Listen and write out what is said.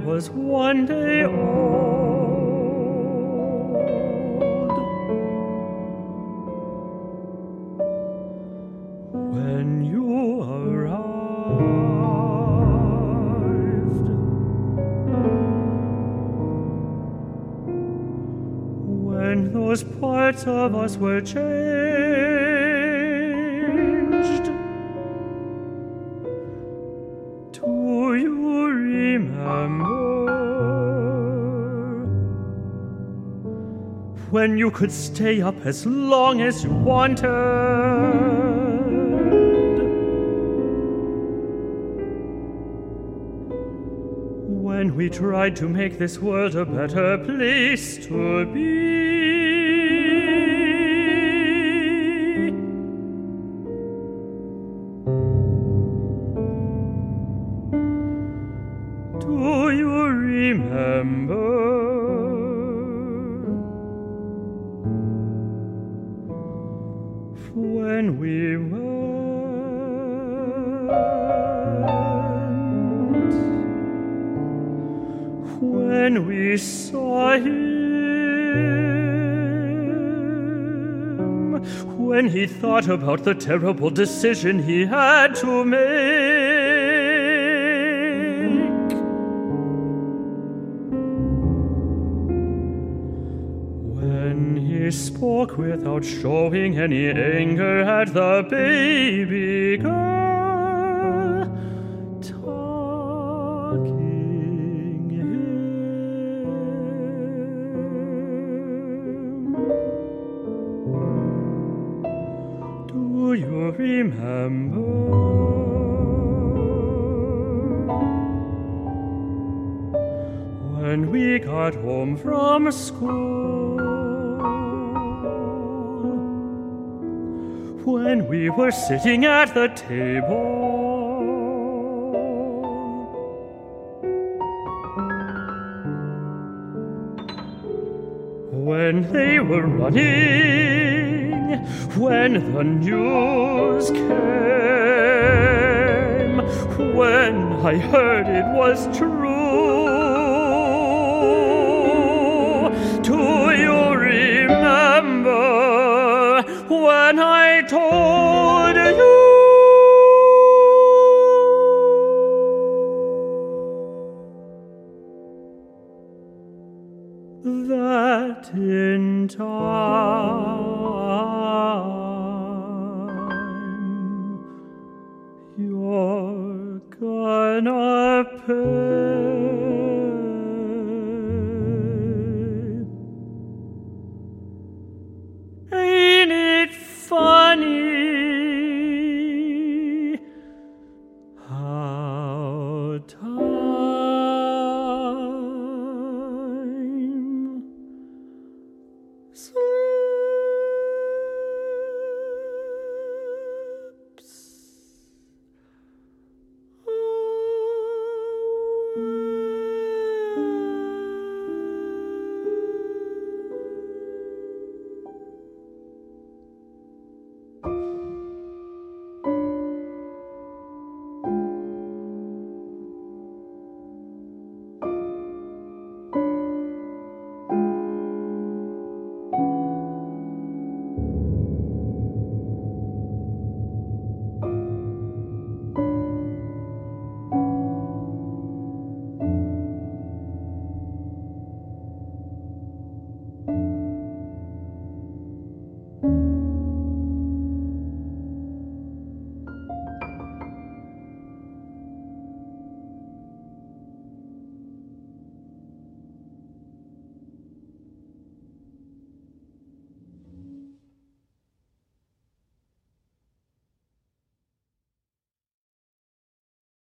was one day old. When you arrived, when those parts of us were changed, do you remember when you could stay up as long as you wanted? When we tried to make this world a better place to be? Do you remember when we went, when we saw him, when he thought about the terrible decision he had to make? When he spoke without showing any anger at the baby girl, tugging him. Do you remember when we got home from school, when we were sitting at the table, when they were running, when the news came, when I heard it was true? Do you remember when I told you that in time you're gonna pay? Ain't it funny how time slips